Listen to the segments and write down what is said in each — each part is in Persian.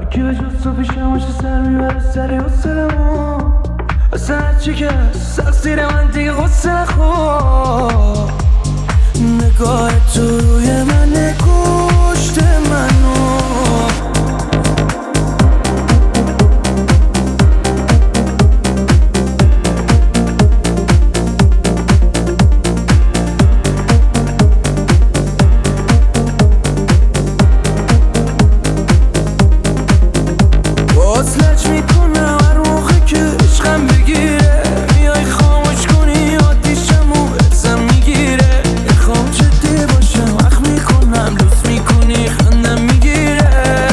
کی به جز تو پیشم باشه سر میبره سری حسلمو اصلا هرچی که سقصیر من دیگه غصه نخور نگاه تو روی من کشت منو وصلت میکنم هر موقع که عشقم بگیره میای خاموش کنی آتیشمو ازم میگیره میخوام جدی باشم وقت میکنم لطف میکنی خندم میگیره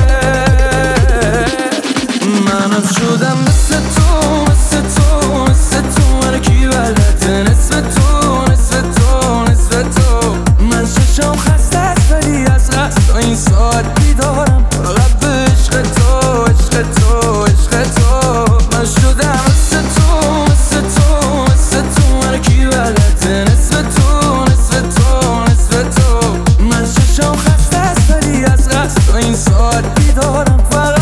منم شدم مثل تو مثل تو مثل تو من کی بلده نصف تو نصف تو نصف تو من ششم خسته است ولی از قصد تا این ساعت بیدارم فقط به عشق تو عشق تو عشق تو من شدم مثل تو مثل تو مثل تو من کی بلده نصف تو نصف تو نصف تو من ششم خسته است ولی از قصد تا این ساعت بیدارم فقط